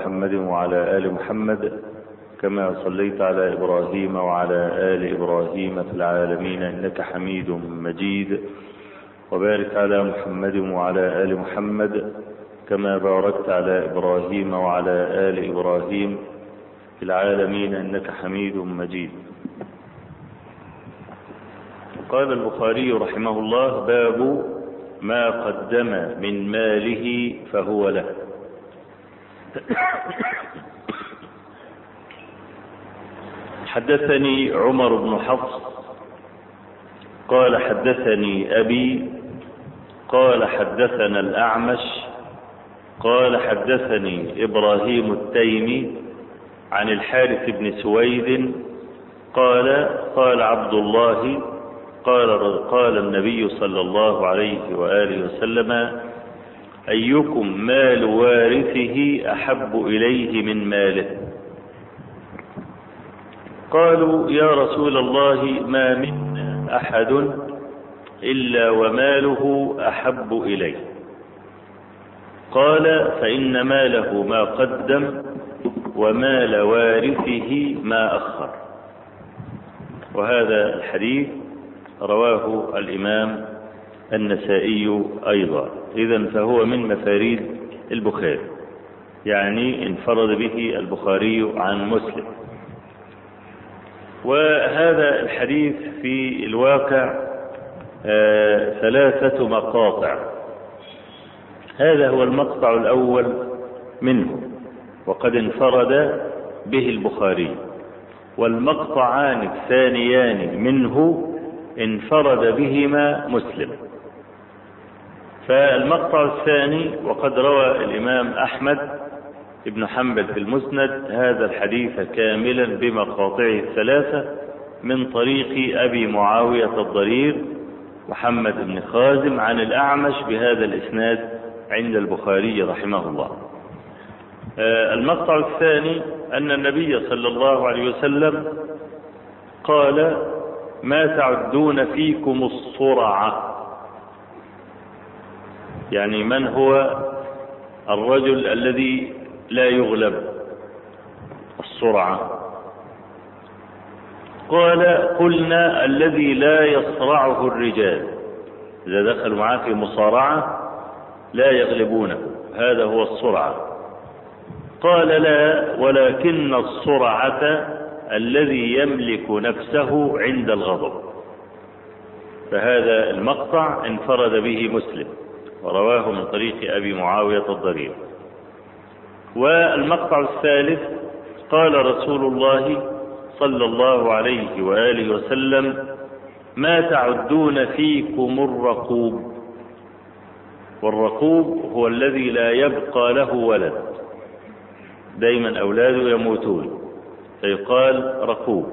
محمد وعلى آل محمد كما صليت على إبراهيم وعلى آل إبراهيم في العالمين إنك حميد مجيد، وبارك على محمد وعلى آل محمد كما باركت على إبراهيم وعلى آل إبراهيم في العالمين إنك حميد مجيد. قال البخاري رحمه الله: باب ما قدم من ماله فهو له. حدثني عمر بن حفص قال حدثني أبي قال حدثنا الأعمش قال حدثني إبراهيم التيمي عن الحارث بن سويد قال قال عبد الله قال النبي صلى الله عليه وآله وسلم: أيكم مال وارثه أحب إليه من ماله؟ قالوا: يا رسول الله ما منا أحد إلا وماله أحب إليه. قال: فإن ماله ما قدم ومال وارثه ما أخر. وهذا الحديث رواه الإمام النسائي أيضا، إذن فهو من مفاريد البخاري، يعني انفرد به البخاري عن مسلم. وهذا الحديث في الواقع ثلاثة مقاطع. هذا هو المقطع الأول منه وقد انفرد به البخاري، والمقطعان الثانيان منه انفرد بهما مسلم. فالمقطع الثاني: وقد روى الإمام أحمد ابن حنبل في المسند هذا الحديث كاملا بمقاطعه الثلاثة من طريق أبي معاوية الضرير محمد بن خازم عن الأعمش بهذا الإسناد عند البخاري رحمه الله. المقطع الثاني أن النبي صلى الله عليه وسلم قال: ما تعدون فيكم الصرعة؟ يعني من هو الرجل الذي لا يغلب؟ الصرعة. قال: قلنا الذي لا يصرعه الرجال، إذا دخلوا معاه في مصارعة لا يغلبونه، هذا هو الصرعة. قال: لا، ولكن الصرعة الذي يملك نفسه عند الغضب. فهذا المقطع انفرد به مسلم ورواه من طريق أبي معاوية الضرير. والمقطع الثالث: قال رسول الله صلى الله عليه وآله وسلم: ما تعدون فيكم الرقوب؟ والرقوب هو الذي لا يبقى له ولد، دائما أولاده يموتون فيقال رقوب.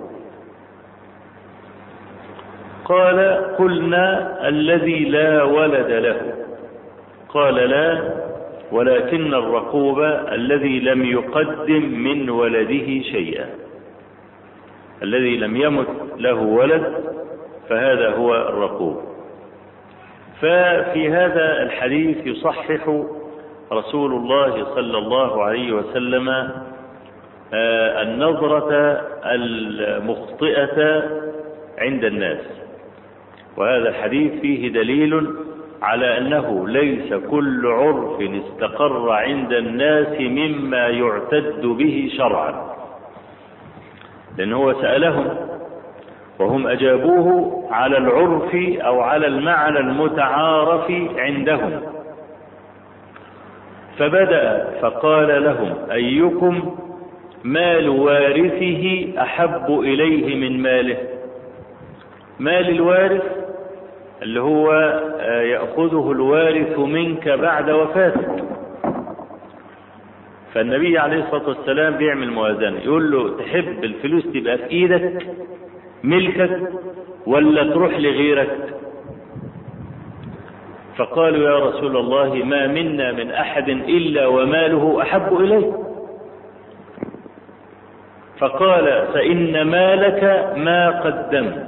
قال: قلنا الذي لا ولد له. قال: لا، ولكن الرقوب الذي لم يقدم من ولده شيئا، الذي لم يمت له ولد فهذا هو الرقوب. ففي هذا الحديث يصحح رسول الله صلى الله عليه وسلم النظرة المخطئة عند الناس، وهذا الحديث فيه دليل على أنه ليس كل عرف استقر عند الناس مما يعتد به شرعا، لأنه هو سألهم وهم أجابوه على العرف أو على المعنى المتعارف عندهم، فبدأ فقال لهم: أيكم مال وارثه أحب إليه من ماله؟ مال الوارث اللي هو يأخذه الوارث منك بعد وفاتك. فالنبي عليه الصلاة والسلام بيعمل موازنة، يقول له: تحب الفلوس تبقى في إيدك ملكك ولا تروح لغيرك؟ فقالوا: يا رسول الله ما منا من أحد إلا وماله أحب إليه. فقال: فإن مالك ما قدمت.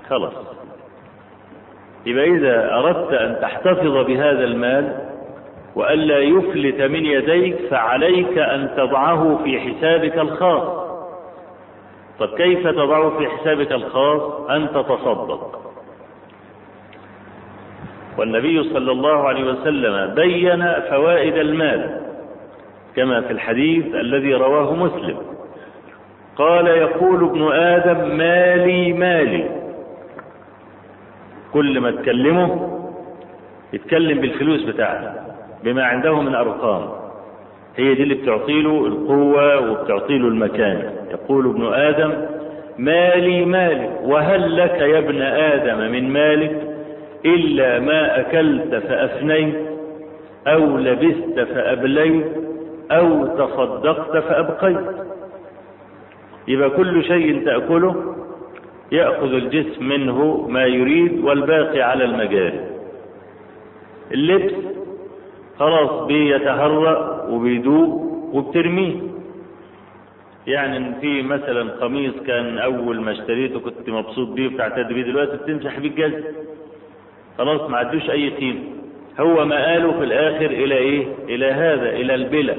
خلاص، يبقى إذا أردت أن تحتفظ بهذا المال وألا يفلت من يديك فعليك أن تضعه في حسابك الخاص. طب كيف تضعه في حسابك الخاص؟ أن تتصدق. والنبي صلى الله عليه وسلم بين فوائد المال كما في الحديث الذي رواه مسلم، قال: يقول ابن آدم مالي مالي. كل ما تكلمه يتكلم بالفلوس بتاعته، بما عنده من أرقام، هي دي اللي بتعطيله القوة وبتعطيله المكانة. يقول ابن آدم مالي مالي، وهل لك يا ابن آدم من مالك إلا ما أكلت فأفنيت، أو لبست فأبليت، أو تصدقت فأبقيت. يبقى كل شيء تأكله يأخذ الجسم منه ما يريد والباقي على المجاري. اللبس خلاص بيتهرأ وبيدوب وبترميه. يعني في مثلا قميص كان أول ما اشتريته كنت مبسوط بيه وبتعتد بيه، دلوقتي بتمسح بيه الجزم، خلاص ما عدوش أي قيمة. هو مآله في الآخر إلى إيه؟ إلى هذا، إلى البلى.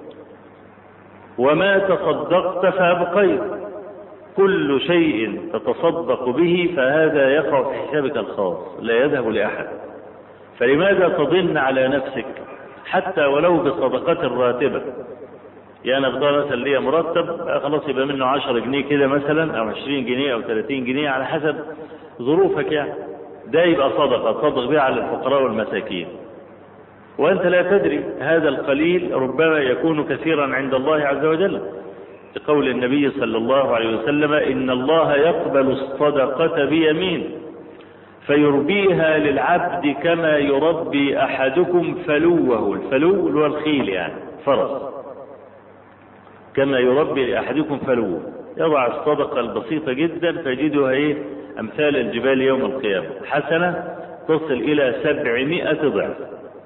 وما تصدقت فأبقيت، كل شيء تتصدق به فهذا يقع في حسابك الخاص لا يذهب لأحد. فلماذا تضن على نفسك حتى ولو بصدقات راتبة؟ يعني أفضل مثلا ليا مرتب خلاص يبقى منه 10 جنيه كده مثلا، أو 20 جنيه أو 30 جنيه على حسب ظروفك، يعني ده يبقى صدقة تصدق بها على الفقراء والمساكين. وأنت لا تدري هذا القليل ربما يكون كثيرا عند الله عز وجل، لقول النبي صلى الله عليه وسلم: إن الله يقبل الصدقة بيمين فيربيها للعبد كما يربي أحدكم فلوه. الفلو هو الخيل، يعني فرس. كما يربي أحدكم فلوه، يضع الصدقة البسيطة جدا فيجدها إيه؟ أمثال الجبال يوم القيامة، حسنة تصل إلى 700 ضعف.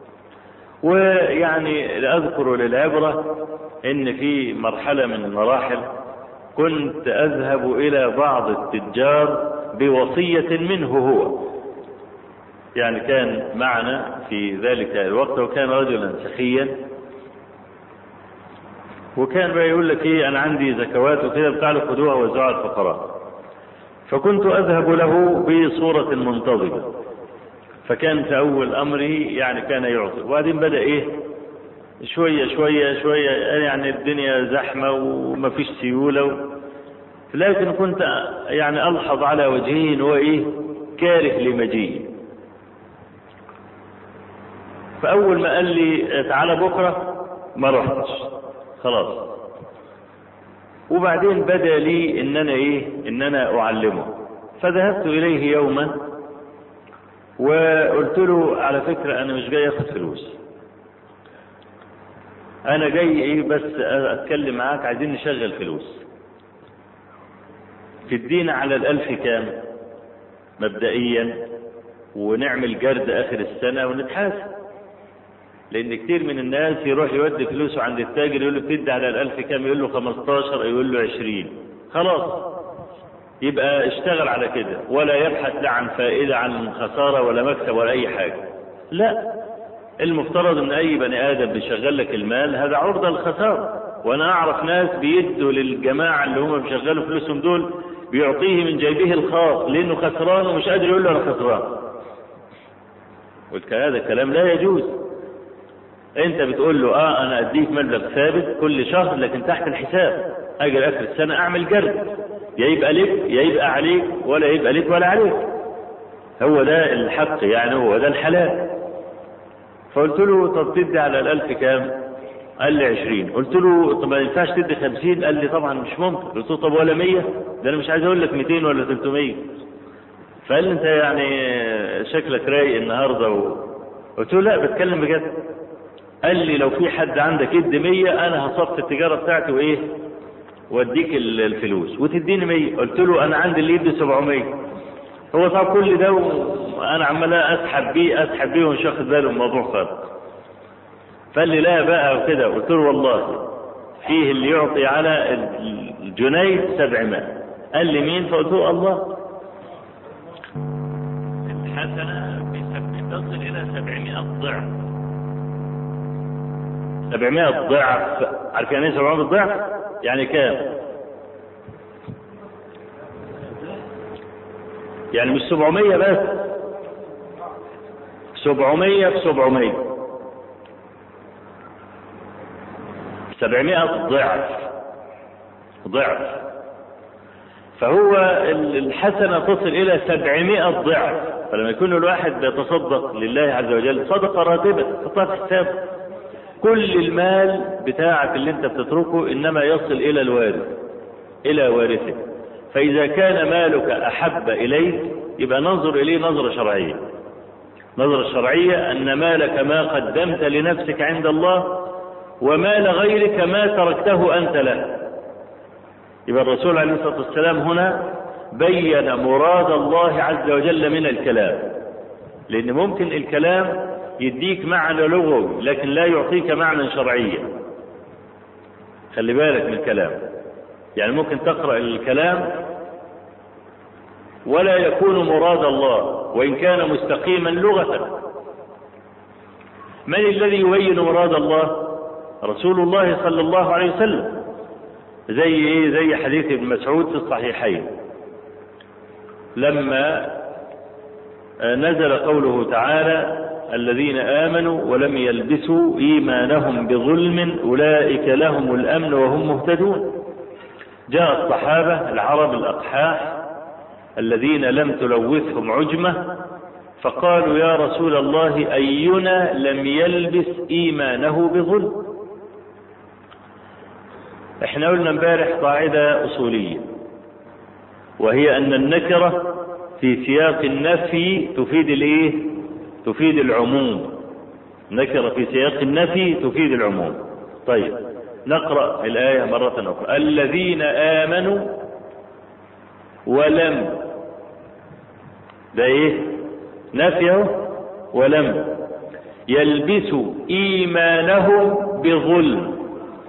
ويعني أذكر للعبرة إن في مرحلة من المراحل كنت أذهب إلى بعض التجار بوصية منه هو، يعني كان معنا في ذلك الوقت وكان رجلا سخيا، وكان بقى يقول لك ايه: انا عندي زكوات وكده بتاع خدوها وزعوا الفقراء. فكنت اذهب له بصورة منتظمة، فكان في اول امره يعني كان يعطي، وبعدين بدأ ايه شوية شوية شوية، يعني الدنيا زحمة ومفيش سيولة لكن كنت يعني الحظ على وجهه ان هو ايه كاره لمجيء. فاول ما قال لي تعالى بكرة ما رحتش خلاص. وبعدين بدا لي ان انا اعلمه، فذهبت اليه يوما وقلت له: على فكرة انا مش جاي اخد فلوس، انا جاي بس اتكلم معاك، عايزين نشغل فلوس، تدينا على 1000 كام مبدئيا ونعمل جرد اخر السنة ونتحاسب. لان كتير من الناس يروح يودي فلوسه عند التاجر يقول له بتدي على 1000 كام، يقول له 15 يقول له 20، خلاص يبقى اشتغل على كده ولا يبحث لا عن فائدة عن خسارة ولا مكسب ولا اي حاجة. لا، المفترض ان اي بني ادم بيشغل لك المال هذا عرضة للخسارة. وانا اعرف ناس بيدوا للجماعة اللي هم بيشغلوا فلوسهم دول بيعطيه من جيبه الخاص لانه خسران ومش قادر يقول له انا خسران. قلت هذا الكلام لا يجوز. انت بتقول له انا اديك مبلغ ثابت كل شهر لكن تحت الحساب، اجل اخر السنة اعمل جرد، يا يبقى لك يا يبقى عليك، ولا يبقى لك ولا عليك. هو ده الحق، يعني هو ده الحلال. فقلت له: طب تدي على 1000 كام؟ قال لي 20. قلت له: طب ما ينفعش تدي 50؟ قال لي: طبعا مش ممكن. قلت له: طب ولا 100؟ ده انا مش عايز اقول لك 200 ولا 300. فقال لي: انت يعني شكلك رايق النهارده قلت له: لا بتكلم بجد. قال لي: لو في حد عندك ادي 100 انا هصفي التجاره بتاعتي واديك الفلوس وتديني 100. قلت له: انا عندي اللي يدي 700. هو طب كل ده وانا عمال اسحب بيه ومش واخد باله من الموضوع خالص. فقال لي: لا بقى وكده. قلت له: والله فيه اللي يعطي على الجنيه 700. قال لي: مين؟ فقلت له: الله. الحسنه تصل الى 700 ضعف. 700 ضعف. عارف يعني ايه 700 ضعف؟ يعني كام؟ يعني مش 700 بس، 700 في 700، 700 ضعف. فهو الحسنة تصل إلى 700 ضعف. فلما يكون الواحد بيتصدق لله عز وجل صدقة راتبة تحطها في حسابه، كل المال بتاعك اللي انت بتتركه انما يصل الى الوارث، الى وارثه. فاذا كان مالك احب اليك يبقى ننظر اليه نظرة شرعية. نظرة شرعية ان مالك ما قدمت لنفسك عند الله، ومال غيرك ما تركته انت له. يبقى الرسول عليه الصلاة والسلام هنا بين مراد الله عز وجل من الكلام، لان ممكن الكلام يديك معنى لغوي لكن لا يعطيك معنى شرعيا. خلي بالك من الكلام، يعني ممكن تقرأ الكلام ولا يكون مراد الله وإن كان مستقيما لغة. من الذي يبين مراد الله؟ رسول الله صلى الله عليه وسلم. زي حديث ابن مسعود في الصحيحين لما نزل قوله تعالى: الذين آمنوا ولم يلبسوا إيمانهم بظلم أولئك لهم الأمن وهم مهتدون. جاء الصحابة العرب الأقحاح الذين لم تلوثهم عجمة فقالوا: يا رسول الله أينا لم يلبس إيمانه بظلم؟ احنا قلنا امبارح قاعدة أصولية، وهي أن النكرة في سياق النفي تفيد الايه؟ تفيد العموم. نكرة في سياق النفي تفيد العموم. طيب نقرأ الآية مرة أخرى: الذين آمنوا ولم، ده ايه؟ نفيه. ولم يلبسوا إيمانهم بظلم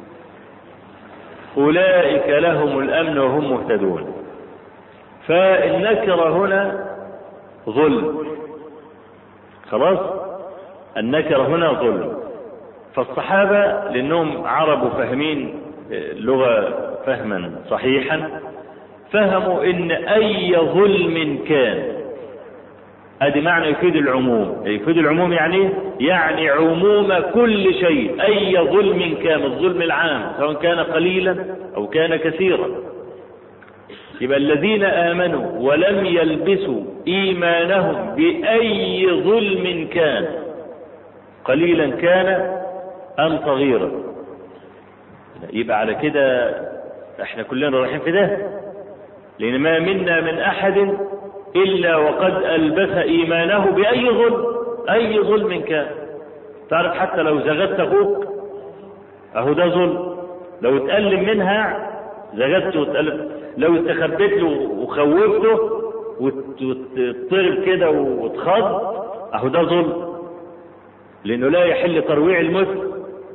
أولئك لهم الأمن وهم مهتدون. فالنكرة هنا ظلم، خلاص، النكرة هنا ظلم. فالصحابة لأنهم عرب وفاهمين اللغة فهما صحيحا فهموا إن أي ظلم كان، ادي معنى يفيد العموم. يفيد العموم يعني عموم كل شيء، اي ظلم كان، الظلم العام سواء كان قليلا او كان كثيرا. يبقى الذين آمنوا ولم يلبسوا إيمانهم بأي ظلم كان، قليلا كان أم صغيرا. يبقى على كده احنا كلنا رايحين في ده، لأن ما منا من أحد إلا وقد ألبس إيمانه بأي ظلم، أي ظلم كان. تعرف حتى لو زغدت أخوك أهو ده ظلم، لو اتألم منها زغدته وتألم، لو استخبيت له وخوفته وتضرب كده وتخض أهو ده ظلم، لأنه لا يحل ترويع المثل.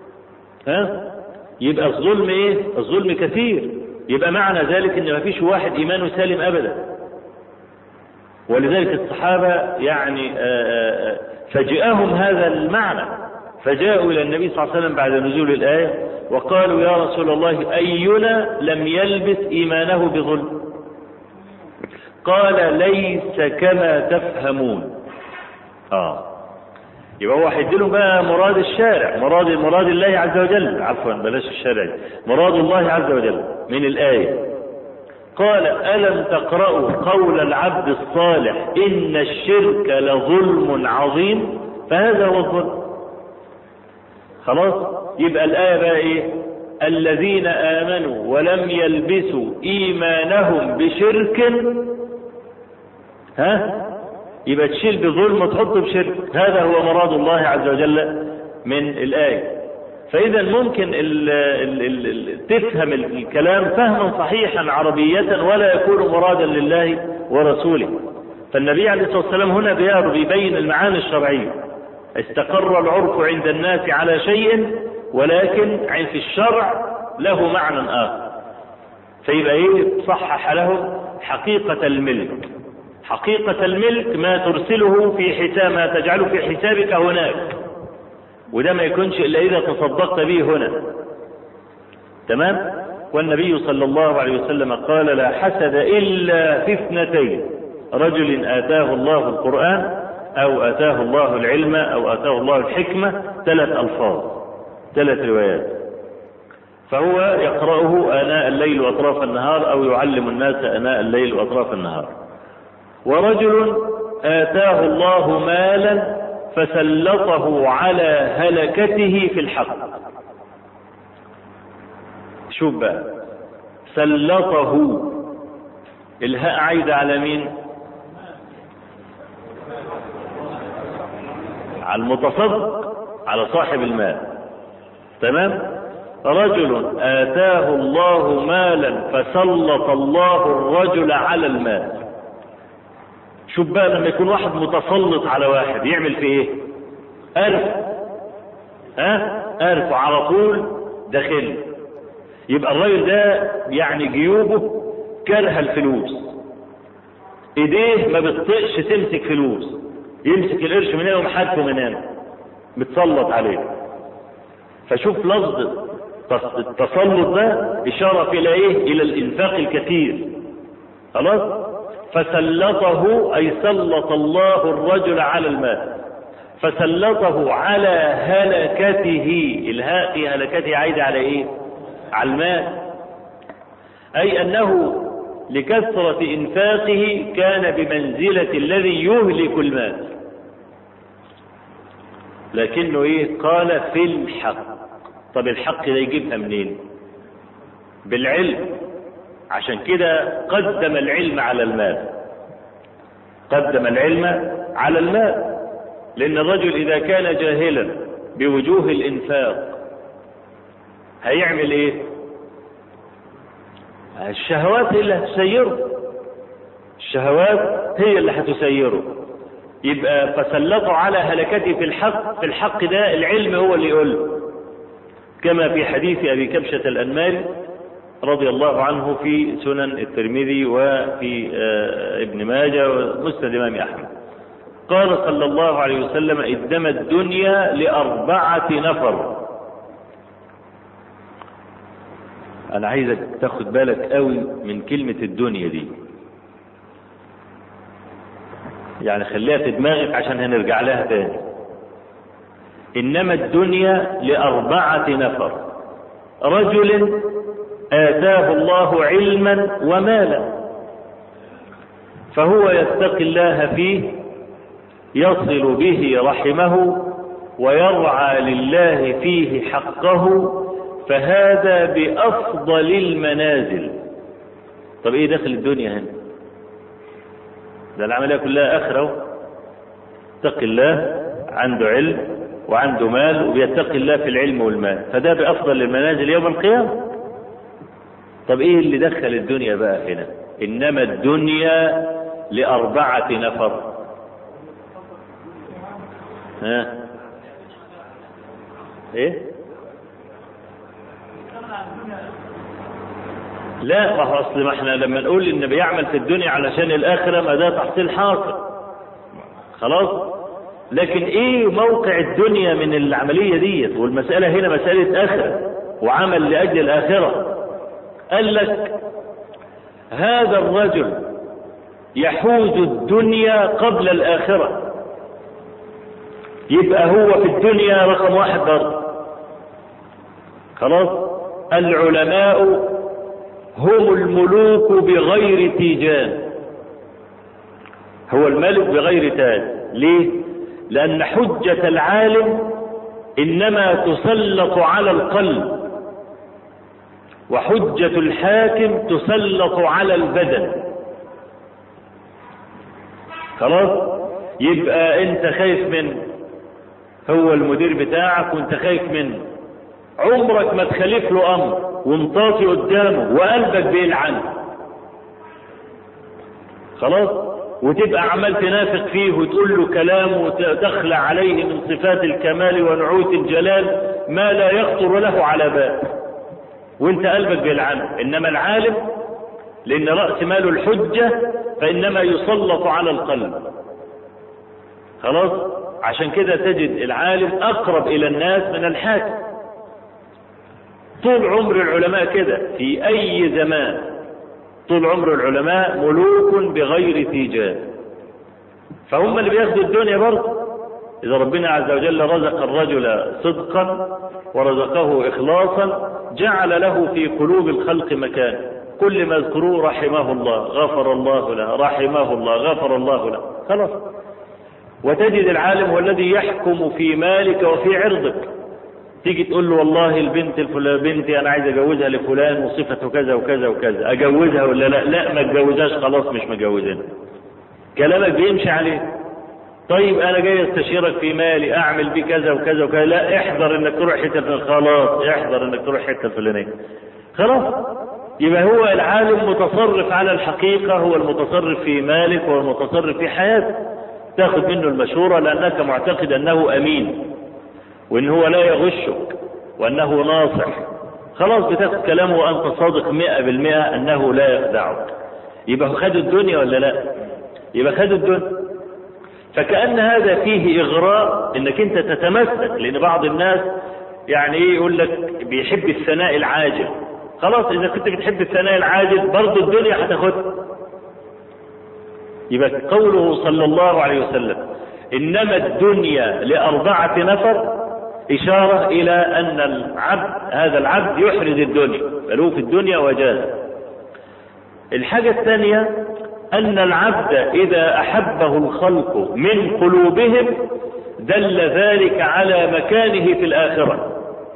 يبقى الظلم إيه؟ الظلم كثير. يبقى معنى ذلك إن ما فيش واحد إيمانه سالم أبدا. ولذلك الصحابة فجأهم هذا المعنى، فجاءوا إلى النبي صلى الله عليه وسلم بعد نزول الآية وقالوا: يا رسول الله أينا لم يلبس إيمانه بظلم؟ قال: ليس كما تفهمون. يبقى هو هيديلهم بقى مراد الشارع، مراد الله عز وجل، عفوا بلاش الشارع، مراد الله عز وجل من الآية. قال: ألم تقرأوا قول العبد الصالح إن الشرك لظلم عظيم؟ فهذا هو الظلم. خلاص، يبقى الآية بقى إيه؟ الذين آمنوا ولم يلبسوا إيمانهم بشرك، يبقى تشيل بظلم وتحط بشرك. هذا هو مراد الله عز وجل من الآية. فإذا ممكن تفهم الكلام فهما صحيحا عربية ولا يكون مرادا لله ورسوله. فالنبي عليه الصلاة والسلام هنا بيبين المعاني الشرعية. استقر العرف عند الناس على شيء ولكن في الشرع له معنى آخر، فيبقى صحح له حقيقة الملك. حقيقة الملك ما ترسله في حساب، ما تجعله في حسابك هناك، وده ما يكونش إلا إذا تصدقت به هنا. تمام؟ والنبي صلى الله عليه وسلم قال لا حسد إلا في اثنتين: رجل آتاه الله القرآن، أو آتاه الله العلم، أو آتاه الله الحكمة. 3 ألفاظ، 3 روايات. فهو يقرأه آناء الليل وأطراف النهار، أو يعلم الناس آناء الليل وأطراف النهار. ورجل آتاه الله مالا فسلطه على هلكته في الحق. شوف بقى، سلطه، الهاء عايدة على مين؟ على المتصدق، على صاحب المال. تمام؟ رجل آتاه الله مالا فسلط الله الرجل على المال. شوف بقى لما يكون واحد متسلط على واحد يعمل في ايه؟ أرف على طول داخل. يبقى الراجل ده يعني جيوبه كره الفلوس، ايديه ما بتطقش تمسك فلوس، يمسك القرش من هنا ومحدفه من هنا، متسلط عليه. فشوف لفظ التسلط ده إشارة إلى إيه؟ إلى الإنفاق الكثير. خلاص؟ فسلطه أي سلط الله الرجل على المال، فسلطه على هلكته. الهاء في هلكته عايدة على إيه؟ على المال. أي أنه لكثرة إنفاقه كان بمنزلة الذي يهلك المال. لكنه إيه؟ قال في الحق. طب الحق ده يجيبها منين؟ بالعلم. عشان كده قدم العلم على المال، قدم العلم على المال. لأن الرجل إذا كان جاهلا بوجوه الإنفاق هيعمل إيه؟ الشهوات هي اللي هتسيره، الشهوات هي اللي هتسيره. يبقى فسلطوا على هلكته في الحق. في الحق ده العلم هو اللي يقول، كما في حديث أبي كبشة الأنماري رضي الله عنه في سنن الترمذي وفي ابن ماجه ومسند الإمام أحمد. قال صلى الله عليه وسلم: إنما الدنيا ل4 نفر. أنا عايزك تاخد بالك قوي من كلمة الدنيا دي، يعني خليها في دماغك عشان هنرجع لها تاني. إنما الدنيا ل4 نفر: رجل آتاه الله علما ومالا فهو يتقي الله فيه، يصل به رحمه، ويرعى لله فيه حقه، فهذا بأفضل المنازل. طب ايه دخل الدنيا هنا؟ ده العملية كلها آخرة. اتقي الله، عنده علم وعنده مال وبيتقي الله في العلم والمال، فده بأفضل المنازل يوم القيامة. طب ايه اللي دخل الدنيا بقى هنا؟ إنما الدنيا ل4 نفر. ها ايه؟ لا، ما هو اصل ما احنا لما نقول ان بيعمل في الدنيا علشان الاخره ما ده تحصيل حاصل خلاص. لكن ايه موقع الدنيا من العمليه ديت؟ والمساله هنا مساله اخره وعمل لاجل الاخره. قال لك هذا الرجل يحوز الدنيا قبل الاخره، يبقى هو في الدنيا رقم 1 برضه. خلاص. العلماء هم الملوك بغير تيجان. هو الملك بغير تاج. ليه؟ لأن حجة العالم إنما تسلط على القلب، وحجة الحاكم تسلط على البدن. خلاص. يبقى انت خايف منه، هو المدير بتاعك وانت خايف منه، عمرك ما تخالف له امر ومطاطي قدامه وقلبك بيلعنه. خلاص. وتبقى عمال تنافق فيه وتقول له كلام وتخلع عليه من صفات الكمال ونعوت الجلال ما لا يخطر له على بال، وانت قلبك بيلعنه. انما العالم لان رأس ماله الحجة فانما يسلط على القلب. خلاص. عشان كده تجد العالم أقرب إلى الناس من الحاكم. طول عمر العلماء كده في أي زمان، طول عمر العلماء ملوك بغير تيجان، فهم اللي بياخدوا الدنيا برضه. إذا ربنا عز وجل رزق الرجل صدقا ورزقه إخلاصا جعل له في قلوب الخلق مكان، كل ما يذكروه رحمه الله غفر الله له، رحمه الله غفر الله له، خلاص. وتجد العالم هو الذي يحكم في مالك وفي عرضك. تيجي تقول له والله البنت الفلانية بنتي أنا عايز أجوزها لفلان وصفته كذا وكذا وكذا، أجوزها ولا لا؟ لا ما تجوزهاش، خلاص مش مجوزين. كلامك بيمشي عليه. طيب أنا جاي أستشيرك في مالي أعمل بيه كذا وكذا وكذا، لا احذر إنك تروح حتة، خلاص احذر إنك تروح حتة الفلانية، خلاص. يبقى هو العالم متصرف على الحقيقة، هو المتصرف في مالك، هو المتصرف في حياتك. تاخذ منه المشورة لأنك معتقد أنه أمين وإن هو لا يغشك وأنه ناصح، خلاص بتاخذ كلامه وأنت صادق 100% أنه لا يخدعك. يبقى خد الدنيا ولا لا؟ يبقى خد الدنيا. فكأن هذا فيه إغراء إنك أنت تتمسك، لأن بعض الناس يعني إيه يقول لك بيحب الثناء العاجل، خلاص إذا كنت بتحب الثناء العاجل برضه الدنيا هتاخدها. يبقى قوله صلى الله عليه وسلم إنما الدنيا ل4 نفر إشارة إلى أن هذا العبد يحرز الدنيا، بل في الدنيا وجاز. الحاجة الثانية أن العبد إذا أحبه الخلق من قلوبهم دل ذلك على مكانه في الآخرة،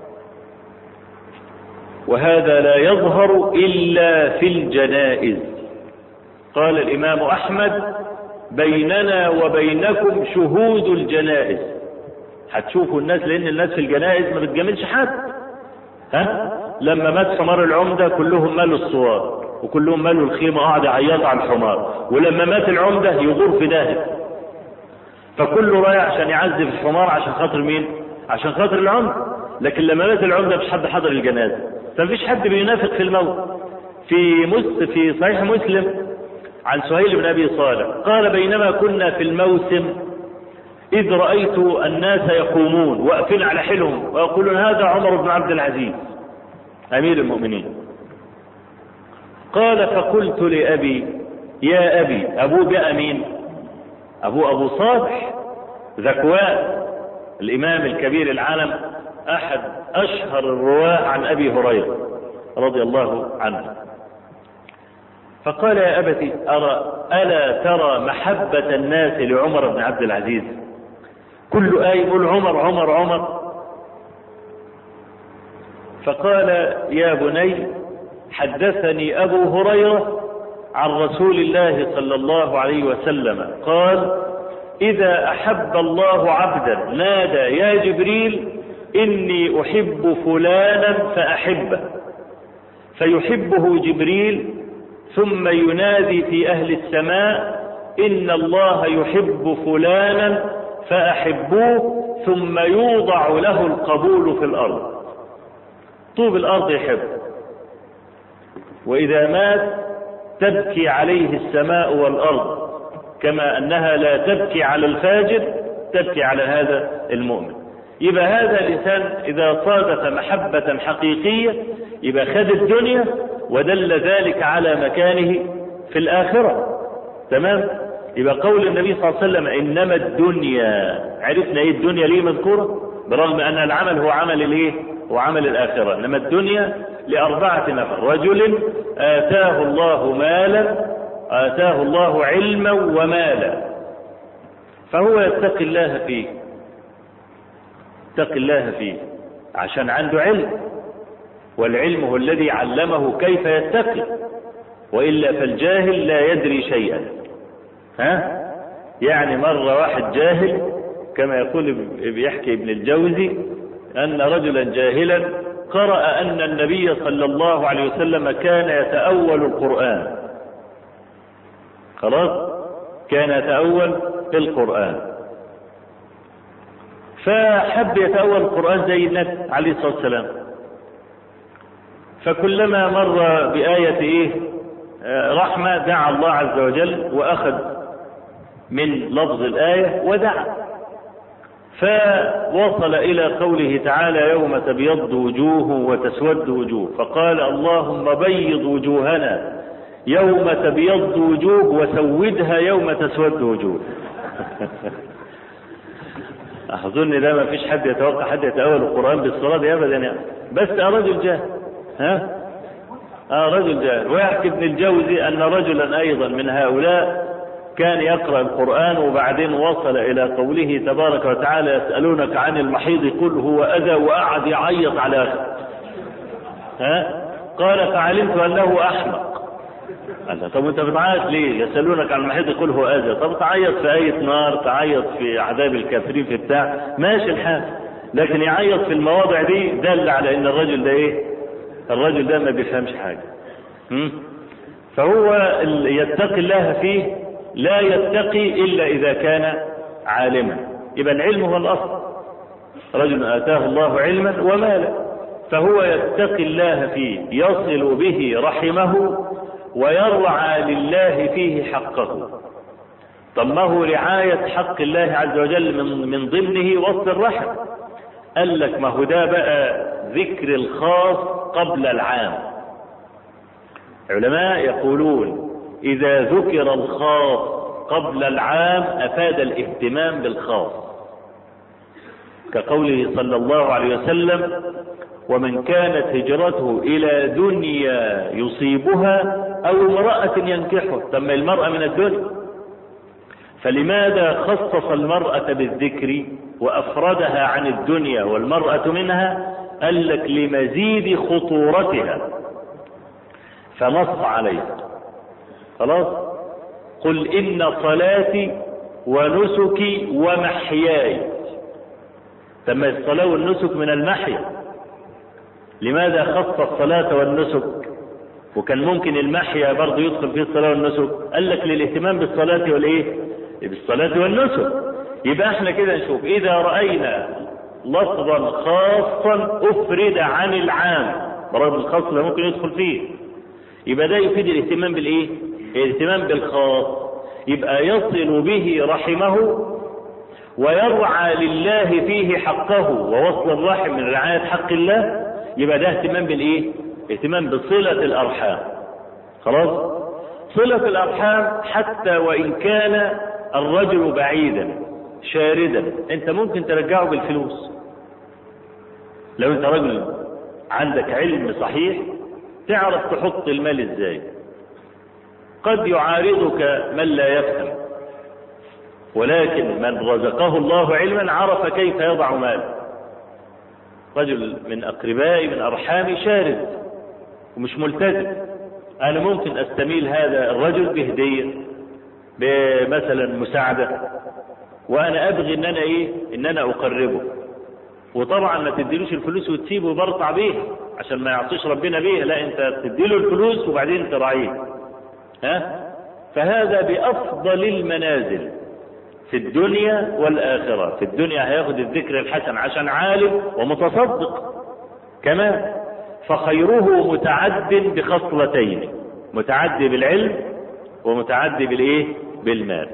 وهذا لا يظهر إلا في الجنائز. قال الإمام أحمد بيننا وبينكم شهود الجنائز. هتشوفوا الناس، لأن الناس في الجنائز ما بتجاملش حد. لما مات حمار العمدة كلهم مالوا الصوار وكلهم مالوا الخيمة قاعد يعيط على الحمار، ولما مات العمدة يغور في داهية، فكله رايح عشان يعذب الحمار عشان خاطر مين؟ عشان خاطر العمدة. لكن لما مات العمدة مش حد حضر الجنازة، فمفيش حد بينافق في الموت. في صحيح مسلم عن سهيل بن أبي صالح قال بينما كنا في الموسم إذ رأيت الناس يقومون واقفين على حيلهم ويقولون هذا عمر بن عبد العزيز أمير المؤمنين. قال فقلت لأبي يا أبي، أبوه بقى مين؟ أبو صالح ذكوان الإمام الكبير العالم، أحد أشهر الرواة عن أبي هريرة رضي الله عنه. فقال يا أبتي ألا ترى محبة الناس لعمر بن عبد العزيز؟ كل آية يقول عمر عمر عمر. فقال يا بني حدثني أبو هريرة عن رسول الله صلى الله عليه وسلم قال إذا أحب الله عبدا نادى يا جبريل إني أحب فلانا فأحبه، فيحبه جبريل ثم ينادي في أهل السماء إن الله يحب فلانا فأحبوه، ثم يوضع له القبول في الأرض، طوب الأرض يحبه، وإذا مات تبكي عليه السماء والأرض كما أنها لا تبكي على الفاجر تبكي على هذا المؤمن. يبقى هذا الإنسان إذا صادف محبة حقيقية يبقى خد الدنيا ودل ذلك على مكانه في الآخرة. تمام؟ يبقى قول النبي صلى الله عليه وسلم إنما الدنيا، عرفنا إيه الدنيا ليه مذكورة؟ برغم أن العمل هو عمل الإيه؟ هو عمل الآخرة. إنما الدنيا ل4 نفر: رجل آتاه الله مالا، آتاه الله علما ومالا، فهو يتقي الله فيه، يتقي الله فيه عشان عنده علم، والعلم هو الذي علمه كيف يتقي، وإلا فالجاهل لا يدري شيئا. يعني مرة واحد جاهل كما يقول بيحكي ابن الجوزي أن رجلا جاهلا قرأ أن النبي صلى الله عليه وسلم كان يتأول القرآن، خلاص كان يتأول القرآن، فحب يتأول القرآن زي النبي عليه الصلاة والسلام، فكلما مر بآية رحمة دعا الله عز وجل وأخذ من لفظ الآية ودعا. فوصل إلى قوله تعالى يوم تبيض وجوه وتسود وجوه، فقال اللهم بيض وجوهنا يوم تبيض وجوه وسودها يوم تسود وجوه. أظن ده ما فيش حد يتوقع حد يتأول القرآن بالصلاة دي أبدا يعني. بس رجل جاهل، رجل جاهل. ويحكي ابن الجوزي أن رجلا أيضا من هؤلاء كان يقرأ القرآن وبعدين وصل إلى قوله تبارك وتعالى يسألونك عن المحيض قل هو أذى، وقعد يعيط على أخذ. قال فعلمت أنه أحمق. قال طب أنت بتعيط ليه؟ يسألونك عن المحيض قل هو أذى. طب تعيط في آية نار، تعيط في عذاب الكافرين في بتاع، ماشي الحال. لكن يعيط في المواضع دي دل على أن الرجل ده إيه؟ الرجل ده ما بيفهمش حاجة. فهو يتقي الله فيه، لا يتقي إلا إذا كان عالما. يبقى العلم هو الأصل. رجل آتاه الله علما ومالا، فهو يتقي الله فيه، يصل به رحمه ويرعى لله فيه حقه. طب ما هو رعاية حق الله عز وجل من ضمنه وصل الرحم؟ قال لك ما هو ده بقى ذكر الخاص قبل العام. علماء يقولون إذا ذكر الخاص قبل العام أفاد الاهتمام بالخاص، كقوله صلى الله عليه وسلم ومن كانت هجرته إلى دنيا يصيبها أو امرأة ينكحها. ثم المرأة من الدنيا، فلماذا خصص المرأة بالذكر وأفردها عن الدنيا والمرأة منها؟ قال لك لمزيد خطورتها، فنص عليه. خلاص، قل إن صلاتي ونسكي ومحياي. ثم الصلاة والنسك من المحيا. لماذا خص الصلاة والنسك؟ وكان ممكن المحيا برضه يدخل فيه الصلاة والنسك. قال لك للاهتمام بالصلاة والايه؟ بالصلاة والنسك. يبقى احنا كده نشوف إذا رأينا لفظا خاصا أفرد عن العام، برغم الخاص ده ممكن يدخل فيه، يبقى ده يفيد الاهتمام بالايه؟ الاهتمام بالخاص. يبقى يصل به رحمه ويرعى لله فيه حقه، ووصل الرحم من رعاية حق الله. يبقى ده اهتمام بالايه؟ اهتمام بصلة الارحام. خلاص، صلة الارحام حتى وان كان الرجل بعيدا شاردا، انت ممكن ترجعه بالفلوس. لو انت رجل عندك علم صحيح تعرف تحط المال ازاي. قد يعارضك من لا يفهم، ولكن من رزقه الله علما عرف كيف يضع ماله. رجل من أقربائي من أرحامي شارد ومش ملتزم، أنا ممكن أستميل هذا الرجل بهدية، بمثلا مساعدة، وأنا أبغي إن أنا أقربه. وطبعا ما تديلوش الفلوس وتسيبه برطع بيها عشان ما يعطيش ربنا بيها، لا، أنت تديله الفلوس وبعدين تراعيه. فهذا بأفضل المنازل في الدنيا والآخرة. في الدنيا هياخد الذكر الحسن عشان عالم ومتصدق كمان، فخيره متعد بخصلتين، متعدي بالعلم ومتعدي بالايه؟ بالمال.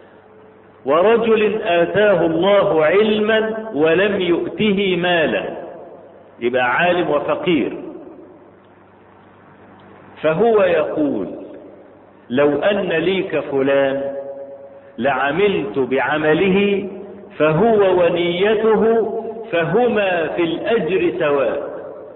ورجل آتاه الله علما ولم يؤته مالا، يبقى عالم وفقير، فهو يقول لو أن لي كفلان لعملت بعمله فهو ونيته فهما في الأجر سواء.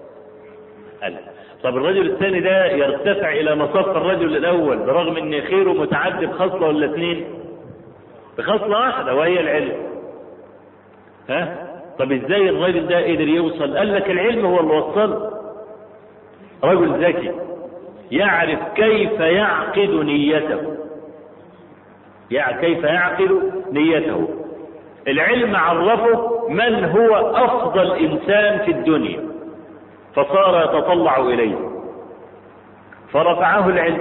طب الرجل الثاني ده يرتفع إلى مصف الرجل الأول برغم أن خيره متعدد بخصلة ولا اثنين؟ بخصلة واحدة وهي العلم. طب ازاي الرجل ده قدر يوصل؟ قال لك العلم هو اللي وصله. رجل ذكي يعرف كيف يعقد نيته، كيف يعقد نيته. العلم عرفه من هو أفضل إنسان في الدنيا فصار يتطلع إليه فرفعه العلم.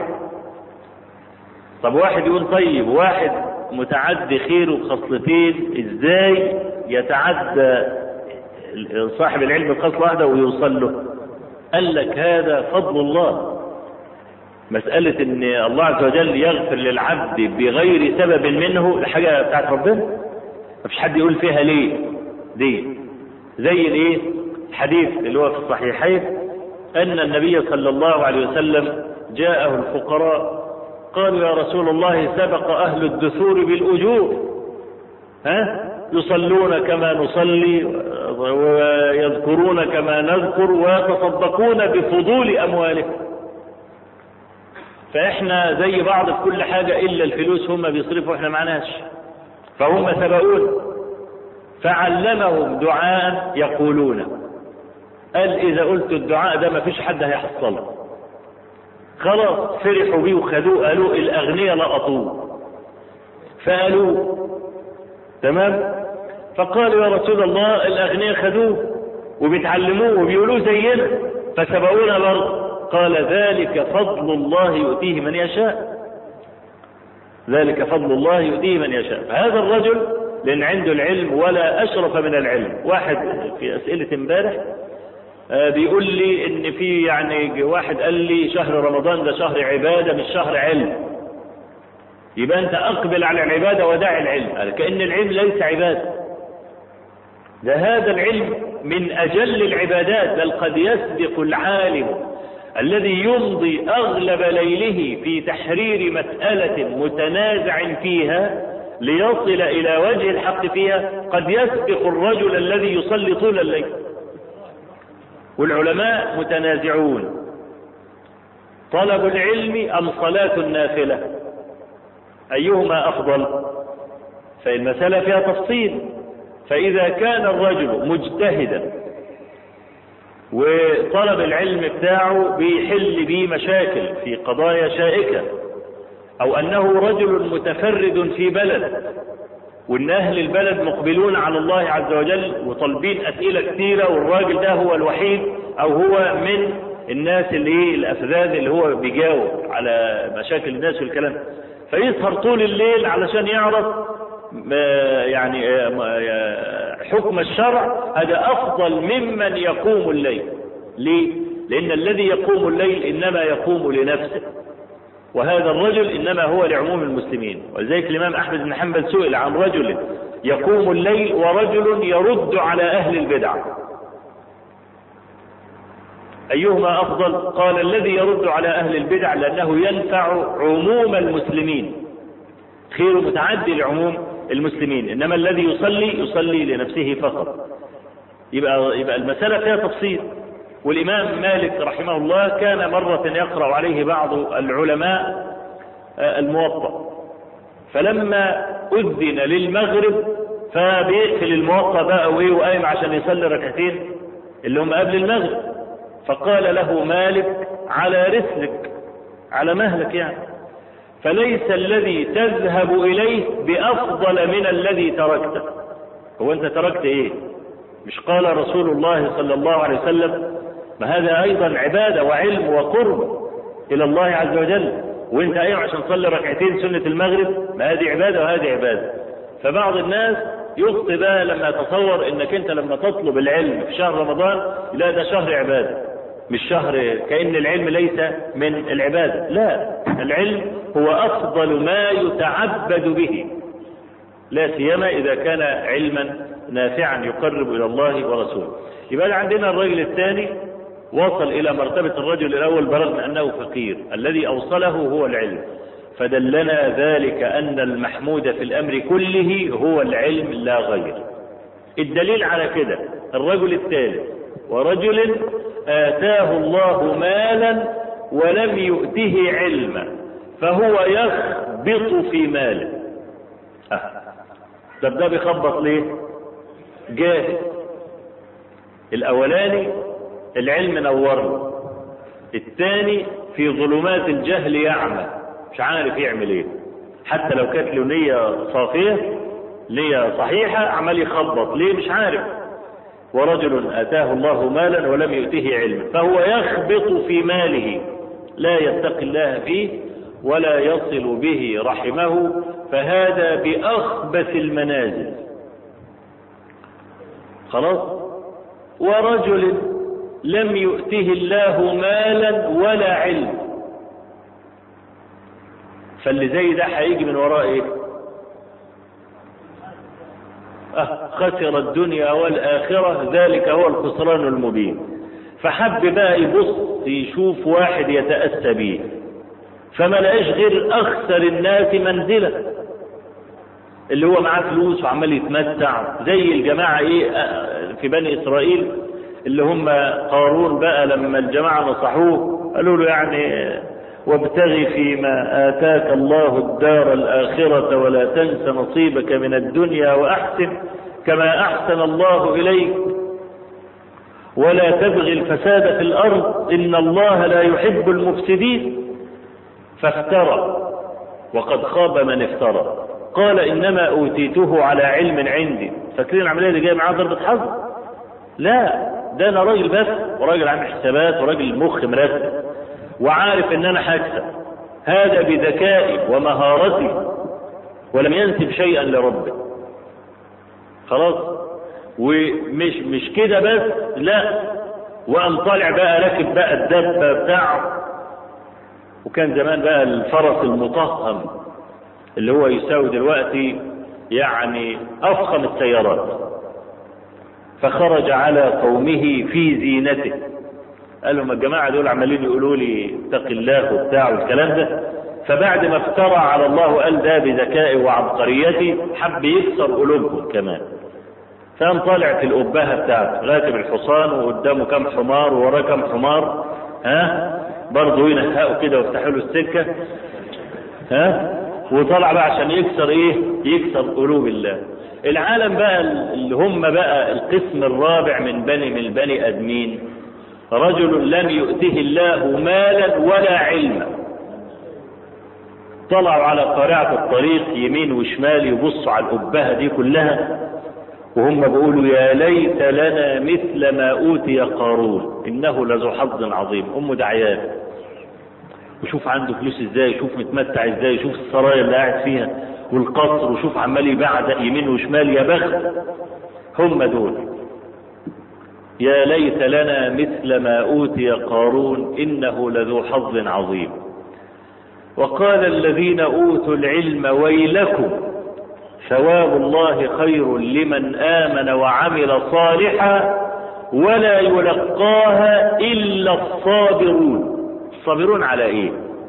طب واحد يقول طيب واحد متعدي خيره بخصلتين، ازاي يتعدى صاحب العلم بخصلة واحدة ويوصل له؟ قال لك هذا فضل الله. مسألة ان الله عز وجل يغفر للعبد بغير سبب منه الحاجة بتاعت ربنا. مفيش حد يقول فيها ليه دي. زي الايه الحديث اللي هو في الصحيحين ان النبي صلى الله عليه وسلم جاءه الفقراء قالوا يا رسول الله سبق اهل الدثور بالاجور، يصلون كما نصلي ويذكرون كما نذكر ويتصدقون بفضول اموالهم، فاحنا زي بعض في كل حاجة الا الفلوس هم بيصرفوا احنا معناش، فهم سبقون. فعلمهم دعاء يقولون، قال اذا قلت الدعاء ده ما فيش حد هيحصله، خلاص فرحوا بيه وخدوه، قالوا الاغنياء لقطوه فقالوه تمام. فقالوا يا رسول الله الاغنياء خدوه وبيتعلموه وبيقولوه زينا فسبقونا برضه. قال ذلك فضل الله يؤتيه من يشاء، ذلك فضل الله يؤتيه من يشاء. فهذا الرجل لان عنده العلم ولا اشرف من العلم. واحد في اسئلة امبارح بيقول لي ان في يعني واحد قال لي شهر رمضان ده شهر عبادة مش شهر علم، يبقى انت اقبل على العبادة ودع العلم. قال كأن العلم ليس عبادة، ده هذا العلم من اجل العبادات، بل قد يسبق العالم الذي يمضي اغلب ليله في تحرير مسألة متنازع فيها ليصل الى وجه الحق فيها، قد يسبق الرجل الذي يصلي طول الليل. والعلماء متنازعون طلب العلم ام صلاة النافلة ايهما افضل؟ فالمسألة فيها تفصيل. فاذا كان الرجل مجتهدا وطلب العلم بتاعه بيحل بيه مشاكل في قضايا شائكة، او انه رجل متفرد في بلد وان اهل البلد مقبلون على الله عز وجل وطالبين اسئلة كثيرة، والراجل ده هو الوحيد او هو من الناس اللي الافذاذ اللي هو بيجاوب على مشاكل الناس والكلام، فيسهر طول الليل علشان يعرف يعني حكم الشرع، هذا افضل ممن يقوم الليل. ليه؟ لان الذي يقوم الليل انما يقوم لنفسه، وهذا الرجل انما هو لعموم المسلمين. ولذلك الامام احمد بن حنبل سئل عن رجل يقوم الليل ورجل يرد على اهل البدع ايهما افضل؟ قال الذي يرد على اهل البدع لانه ينفع عموم المسلمين، خير متعدي لعموم المسلمين، انما الذي يصلي لنفسه فقط. يبقى المسألة فيها تفصيل. والامام مالك رحمه الله كان مرة يقرأ عليه بعض العلماء الموطأ، فلما اذن للمغرب فبيقفل الموطأ بقى وقايم عشان يصلي ركعتين اللي هم قبل المغرب، فقال له مالك على رسلك، على مهلك يعني، فليس الذي تذهب اليه بافضل من الذي تركته. هو انت تركت ايه؟ مش قال رسول الله صلى الله عليه وسلم ما هذا ايضا عبادة وعلم وقرب الى الله عز وجل، وانت ايه عشان تصلي ركعتين سنة المغرب؟ ما هذه عبادة وهذه عبادة. فبعض الناس يخطئ بقى لما يتصور انك انت لما تطلب العلم في شهر رمضان لا ده شهر عبادة، مش شهر كأن العلم ليس من العبادة. لا، العلم هو افضل ما يتعبد به، لا سيما اذا كان علما نافعا يقرب الى الله ورسوله. يبقى عندنا الرجل الثاني وصل الى مرتبة الرجل الاول برغم انه فقير، الذي اوصله هو العلم. فدلنا ذلك ان المحمود في الامر كله هو العلم لا غير. الدليل على كده الرجل الثالث، ورجل آتاه الله مالا ولم يؤته علما فهو يخبط في ماله. ده بيخبط ليه؟ جاهل. الاولاني العلم نور، الثاني في ظلمات الجهل يعمى مش عارف يعمل ايه، حتى لو كانت له نية صافية نية صحيحة عمال يخبط ليه؟ مش عارف. ورجل آتاه الله مالا ولم يؤته علما فهو يخبط في ماله لا يتقي الله فيه ولا يصل به رحمه، فهذا بأخبث المنازل. خلاص. ورجل لم يؤته الله مالا ولا علم، فاللي زي ده هيجي من وراء ايه؟ خسر الدنيا والآخرة، ذلك هو الخسران المبين. فحب بقى يبص يشوف واحد يتأسى بيه، فما لقاش غير أخسر الناس منزلة، اللي هو معاه فلوس وعمال يتمتع زي الجماعة في بني إسرائيل اللي هم قارون بقى، لما الجماعة نصحوه قالوا له يعني وابتغي فيما آتاك الله الدار الآخرة ولا تنس نصيبك من الدنيا وأحسن كما أحسن الله إليك ولا تبغي الفساد في الأرض إن الله لا يحب المفسدين. فافترى وقد خاب من افترى. قال إنما أوتيته على علم عندي. فاكرين العملية دي جاية معاه ضربة حظ؟ لا، ده أنا راجل بس، وراجل عامل حسابات، وراجل مخ مرتب، وعارف إن أنا هكسب. هذا بذكائي ومهارتي، ولم ينسب شيئا لربه. خلاص، ومش كده بس، لا، وقام طالع بقى راكب بقى الدبة بتاعه، وكان زمان بقى الفرس المطهم اللي هو يساوي دلوقتي يعني أفخم السيارات. فخرج على قومه في زينته. قال لهم الجماعة دول عمالين يقولوا لي اتق الله وبتاع والكلام ده. فبعد ما افترى على الله وقال ده بذكائه وعبقريته، حب يكسر قلوبهم كمان. فقام طالع في الأبهة بتاعته، راكب الحصان وقدامه كم حمار ووراه كم حمار، برضه ينهقوا كده ويفتحوا له السكة، وطلع بقى عشان يكسر يكسر قلوب الله. العالم بقى اللي هم بقى القسم الرابع من بني آدمين، رجل لم يؤته الله مالا ولا علما. طلعوا على قارعة الطريق يمين وشمال يبصوا على الأبهة دي كلها، وهم بيقولوا يا ليت لنا مثل ما أوتي قارون إنه لذو حظ عظيم. أمه دعيان، وشوف عنده فلوس ازاي، شوف متمتع ازاي، شوف السرايا اللي قاعد فيها والقصر، وشوف عمال يبعزق يمين وشمال. يا بخت هم دول. يا ليت لنا مثل ما أوتي قارون إنه لذو حظ عظيم. وقال الذين أوتوا العلم ويلكم ثواب الله خير لمن آمن وعمل صالحا ولا يلقاها إلا الصابرون. الصابرون على ايه؟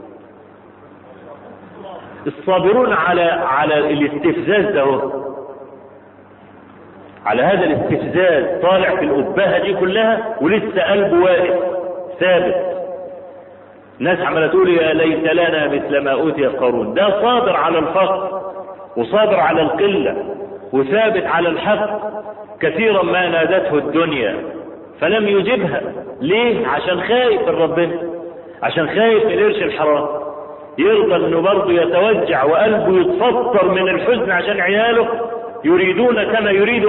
الصابرون على الاستفزاز ده، على هذا الاستفزاز. طالع في الأبهة دي كلها ولسه قلبه واقف ثابت. ناس عماله تقول يا ليت لنا مثل ما أوتي قارون. ده صابر على الفقر وصابر على القلة وثابت على الحق. كثيرا ما نادته الدنيا فلم يجبها. ليه؟ عشان خايف من ربنا، عشان خايف من القرش الحرام. يرضى انه برضه يتوجع وقلبه يتفطر من الحزن عشان عياله يريدون كما يريد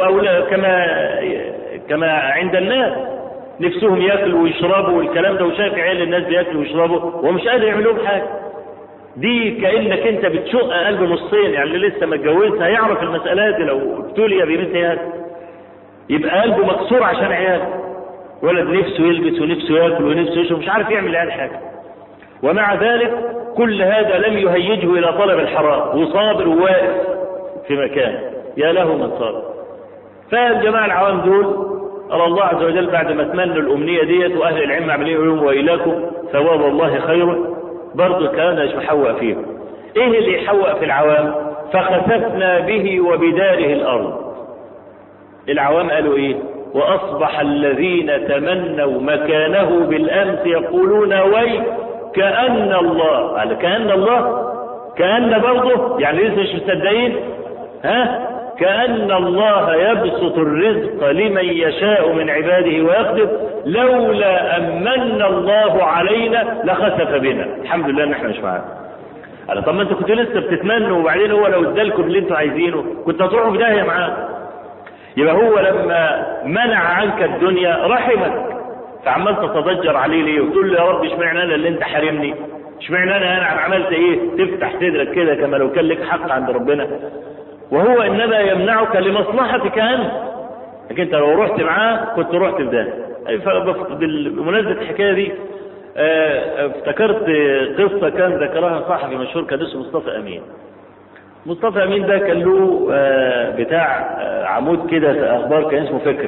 كما عند الناس، نفسهم ياكلوا ويشربوا والكلام ده، وشايف عيال الناس بياكلوا ويشربوا ومش قادر يعملوا حاجه. دي كانك انت بتشق قلب نصين. يعني اللي لسه متجوزها هيعرف المسألة دي لو ابتلي بمثل هذا، يبقى قلبه مكسور عشان عياله. ولد نفسه يلبس ونفسه ياكل ونفسه يشرب، مش عارف يعمل اي حاجه. ومع ذلك كل هذا لم يهيجه الى طلب الحرام، وصابر وواقف في مكان. يا له من صابر. فالجماعه العوام دول قال الله عز وجل بعد ما تمنوا الامنيه ديت، واهل العلم عمليه يقولون وإيلاكم ثواب الله خير، برضه الكلام ده مش محوق فيه. ايه اللي يحوق في العوام؟ فخسفنا به وبداره الارض. العوام قالوا ايه؟ واصبح الذين تمنوا مكانه بالامس يقولون وي كأن الله. قال كأن الله، كأن برضه يعني لسه مش مصدقين. كأن الله يبسط الرزق لمن يشاء من عباده ويقدر لولا أمن الله علينا لخسف بنا. الحمد لله ان احنا مش معانا. قال طب ما انتوا كنتوا لسه بتتمنوا، وبعدين هو لو ادالكم اللي انتوا عايزينه كنت هتروحوا في داهيه معاه. يبقى هو لما منع عنك الدنيا رحمك، فعمال تتضجر عليه ليه وتقول له يا رب اشمعنى انا اللي انت حارمني؟ اشمعنى انا عملت ايه؟ تفتح صدرك كده كما لو كان لك حق عند ربنا، وهو انما يمنعك لمصلحتك انت. لكن انت لو رحت معاه كنت رحت في ده. بمناسبه الحكايه دي افتكرت قصه كان ذكرها صحفي مشهور كان اسمه مصطفى امين. مصطفى أمين ده كان له بتاع عمود كده في أخبار كان اسمه فكرة،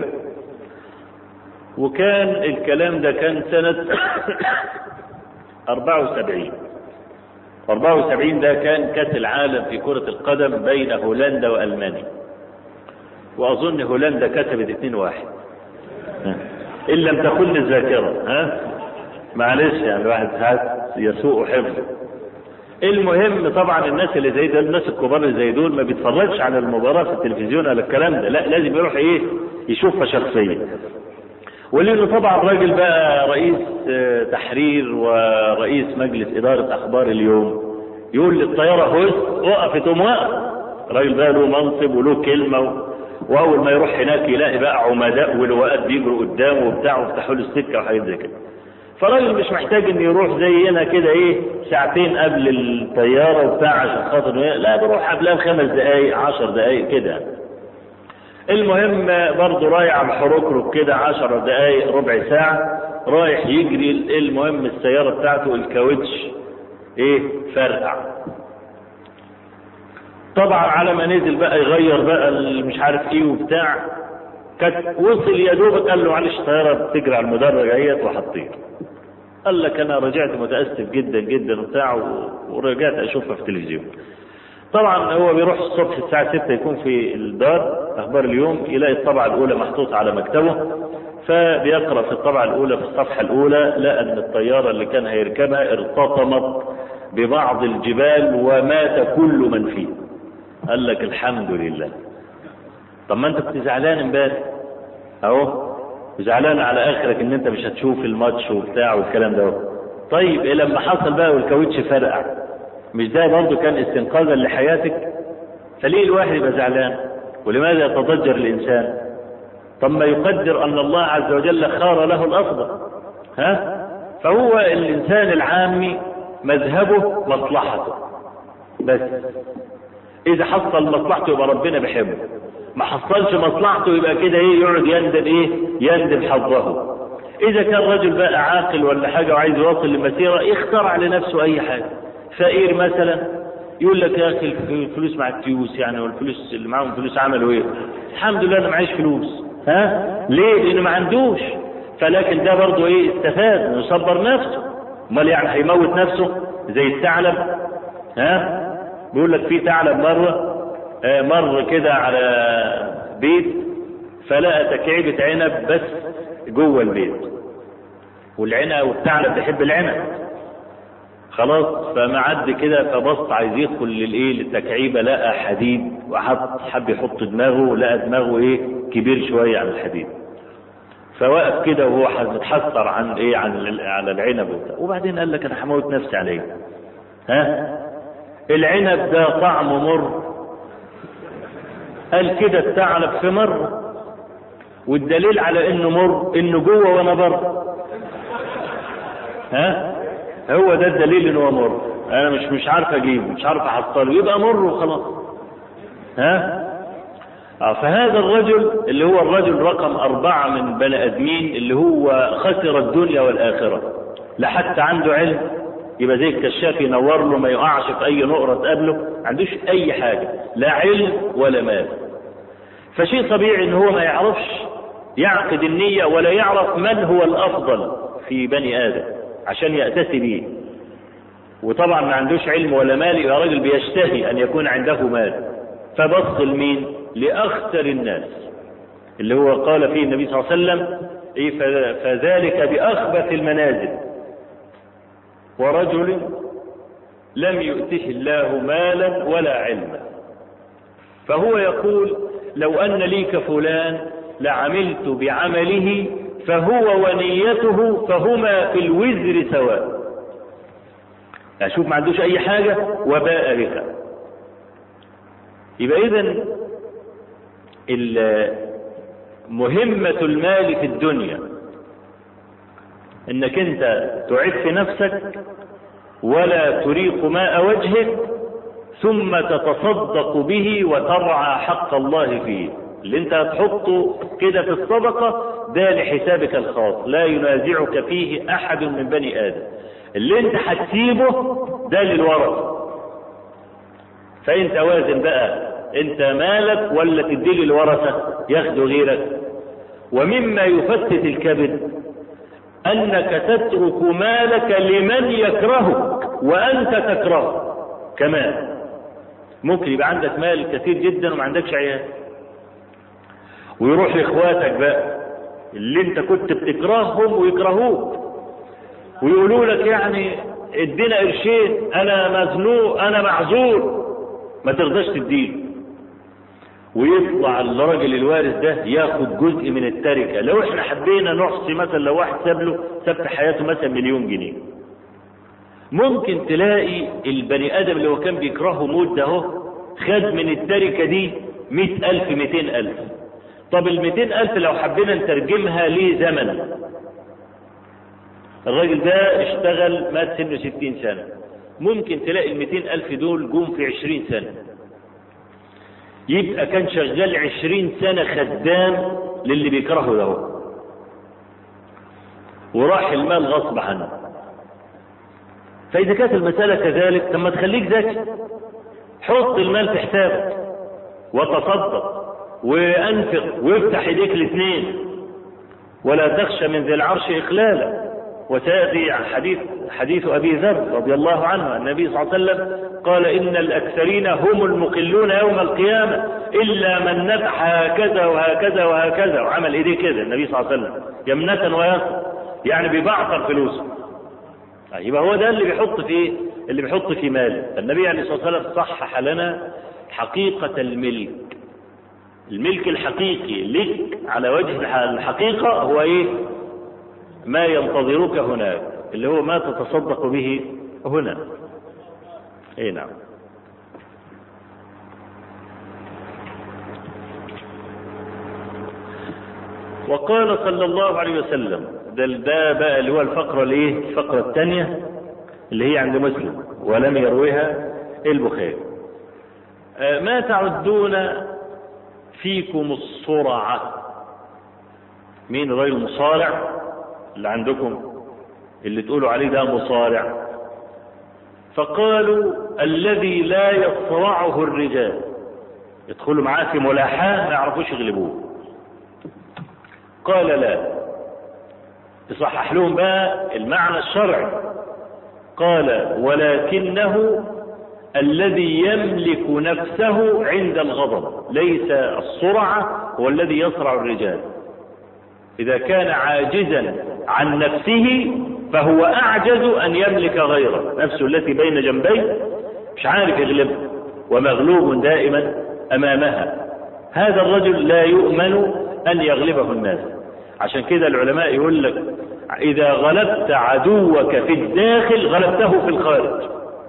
وكان الكلام ده كان سنة 74. 74 ده كان كأس العالم في كرة القدم بين هولندا وألمانيا، وأظن هولندا كسبت 2-1 إن لم تخن الذاكرة. معلش يعني الواحد يسوء حفظه. المهم طبعا الناس اللي زي دول، الناس الكبار اللي زي دول ما بيتفرجش على المباراة في التلفزيون ولا الكلام ده، لا لازم يروح يشوفها شخصيا. ولانه طبعا راجل بقى رئيس تحرير ورئيس مجلس إدارة أخبار اليوم، يقول للطيارة وقفت وقف. راجل بقى له منصب وله كلمة، واول ما يروح هناك يلاقي بقى عمداء ولواءات بيجروا قدامه وبتاع ويفتحوا له السكة وحاجات زي كده. فراجل مش محتاج ان يروح زينا كده ساعتين قبل الطيارة وبتاع عشان خاطر، لا بيروح قبلها 5 دقايق 10 دقايق كده. المهم برضه رايح على الحركرك كده 10 دقايق ربع ساعة رايح يجري. المهم السيارة بتاعته الكاوتش فرقع. طبعا على ما نزل بقى يغير بقى مش عارف وبتاع، وصل يا دوبك قال له معلش الطيارة بتجري على المدرج اهيت وحطيت. قال لك انا رجعت متأسف جدا جدا وبتاع، ورجعت اشوفها في التلفزيون. طبعا هو بيروح الصبح الساعة 6 يكون في الدار اخبار اليوم، يلاقي الطبعة الاولى محطوطة على مكتبه، فبيقرأ في الطبعة الاولى في الصفحة الاولى لقى ان الطيارة اللي كان هيركبها ارتطمت ببعض الجبال ومات كل من فيه. قال لك الحمد لله. طب ما انت كنت زعلان امبارح اهو، زعلان على اخرك ان انت مش هتشوف الماتش وبتاع والكلام ده. طيب لما حصل بقى والكاوتش فرقع، مش ده برضه كان استنقاذا لحياتك؟ فليه الواحد يبقى زعلان؟ ولماذا يتضجر الانسان؟ طب ما يقدر ان الله عز وجل خار له الافضل. فهو الانسان العامي مذهبه مصلحته بس. اذا حصل مصلحته يبقى ربنا بيحبه، ما حصلش مصلحته يبقى كده يقعد يندم يندم حظه. اذا كان رجل بقى عاقل ولا حاجه وعايز يوصل لمسيره، يخترع لنفسه اي حاجه. فقير مثلا يقول لك يا اخي الفلوس مع الفلوس يعني، والفلوس اللي معاهم فلوس عملوا ايه؟ الحمد لله انا معيش فلوس. ليه؟ لانه ما عندوش. فلكن ده برضه استفاد، يصبر نفسه. امال يعني هيموت نفسه زي الثعلب؟ بيقول لك في ثعلب مر كده على بيت فلقى تكعيبة عنب بس جوه البيت، والعنب والثعلب بيحب العنب خلاص. فمعد كده فبص عايز يدخل للتكعيبة، لقى حديد وحب يحط دماغه، لقى دماغه كبير شوية عن الحديد. فوقف كده وهو متحسر عن على العنب وبعدين قال لك انا هموت نفسي عليه. العنب ده طعمه مر. قال كده الثعلب في مر، والدليل على انه مر انه جوه وانا بره. هو ده الدليل انه مر. انا مش عارف اجيبه، مش عارف احصله، يبقى مر وخلاص. فهذا الرجل اللي هو الرجل رقم 4 من بني ادمين، اللي هو خسر الدنيا والاخره، لا حتى عنده علم يبقى زي الكشاف ينور له ما يقعش في اي نقرة تقابله، ما عندوش اي حاجة، لا علم ولا مال. فشيء طبيعي ان هو ما يعرفش يعقد النية ولا يعرف من هو الافضل في بني ادم عشان يأتسي به. وطبعا ما عندوش علم ولا مال، يبقى راجل بيشتهي ان يكون عنده مال. فبص لمين؟ لاخسر الناس، اللي هو قال فيه النبي صلى الله عليه وسلم فذلك باخبث المنازل، ورجل لم يؤته الله مالا ولا علما. فهو يقول لو أن لي كفلان لعملت بعمله فهو ونيته فهما في الوزر سواء. أشوف ما عندوش أي حاجة وباء بك. يبقى إذن مهمة المال في الدنيا انك انت تعف نفسك ولا تريق ماء وجهك، ثم تتصدق به وترعى حق الله فيه. اللي انت هتحطه كده في الصدقة ده لحسابك الخاص، لا ينازعك فيه احد من بني ادم. اللي انت هتسيبه ده للورثة. فانت وازن بقى، انت مالك ولا تديه للورثة ياخدوا غيرك. ومما يفتت الكبد انك تترك مالك لمن يكرهك وانت تكرهه كمان. ممكن يبقى عندك مال كثير جدا وما عندكش عيال، ويروح لاخواتك بقى اللي انت كنت بتكرههم ويكرهوك، ويقولوا لك يعني ادينا قرشين، انا مزنوق، انا معذور، ما ترضاش تديه. ويطلع الراجل الوارث ده ياخد جزء من التركه. لو احنا حبينا نحصي مثلا، لو واحد ساب في حياته مثلا 1,000,000 جنيه، ممكن تلاقي البني ادم اللي هو كان بيكرهه موت ده اهو خد من التركه دي 100,000 200,000. طب ال200,000 لو حبينا نترجمها لزمن، الراجل ده اشتغل مات سنه 60 سنة، ممكن تلاقي ال200,000 دول جم في 20 سنة، يبقى كان شغال 20 سنة خدام للي بيكرهه ده، وراح المال غصب عنه. فإذا كانت المسألة كذلك، طب ما تخليك ذكي، حط المال في حسابك وتصدق وأنفق وافتح ايديك الاثنين، ولا تخشى من ذي العرش إخلالا. وسيأتي حديث أبي ذر رضي الله عنه، النبي صلى الله عليه وسلم قال إن الأكثرين هم المقلون يوم القيامة إلا من نفح هكذا وهكذا وهكذا، وعمل إيديه كده النبي صلى الله عليه وسلم يمنة ويسر، يعني بيبعثر فلوسه. يبقى هو ده اللي بيحط في ايه؟ اللي بيحط في ماله. النبي عليه الصلاة والسلام صحح لنا حقيقة الملك. الملك الحقيقي لك على وجه الحقيقة هو ايه؟ ما ينتظرك هناك، اللي هو ما تتصدق به هنا. اي نعم. وقال صلى الله عليه وسلم، ده بقى اللي هو الفقرة الايه؟ الفقرة الثانية اللي هي عند مسلم ولم يرويها البخاري. ما تعدون فيكم الصرعة؟ مين الرجل المصارع اللي عندكم اللي تقولوا عليه ده مصارع؟ فقالوا الذي لا يصرعه الرجال، يدخلوا معاه في ملاحاة ما يعرفوش يغلبوه. قال لا، يصحح لهم بقى المعنى الشرعي. قال ولكنه الذي يملك نفسه عند الغضب، ليس الصرعة هو الذي يصرع الرجال. إذا كان عاجزا عن نفسه فهو أعجز أن يملك غيره، نفسه التي بين جنبيه مش عارف يغلبها ومغلوب دائما أمامها. هذا الرجل لا يؤمن أن يغلبه الناس. عشان كده العلماء يقول لك إذا غلبت عدوك في الداخل غلبته في الخارج.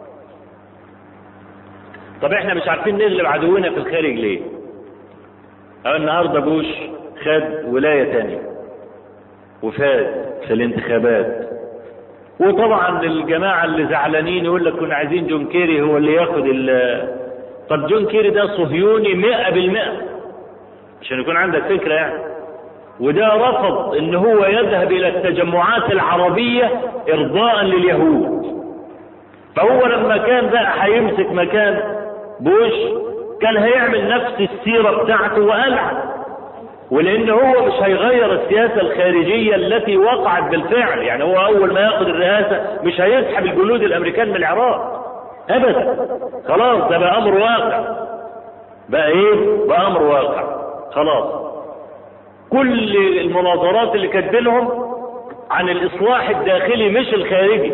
طب احنا مش عارفين نغلب عدونا في الخارج ليه؟ النهاردة بوش خد ولاية تانية وفاز في الانتخابات، وطبعا الجماعة اللي زعلانين يقول لك كنا عايزين جون كيري هو اللي ياخد طب جون كيري ده صهيوني 100%، عشان يكون عندك فكرة يعني. وده رفض ان هو يذهب الى التجمعات العربية ارضاء لليهود. فهو لما كان بقى هيمسك مكان بوش كان هيعمل نفس السيرة بتاعته وقلع، ولان هو مش هيغير السياسة الخارجية التي وقعت بالفعل. يعني هو اول ما ياخد الرئاسة مش هيسحب الجنود الامريكان من العراق ابدا، خلاص ده بقى امر واقع. بقى ايه؟ بقى امر واقع خلاص. كل المناظرات اللي كانت بينهم عن الاصلاح الداخلي مش الخارجي.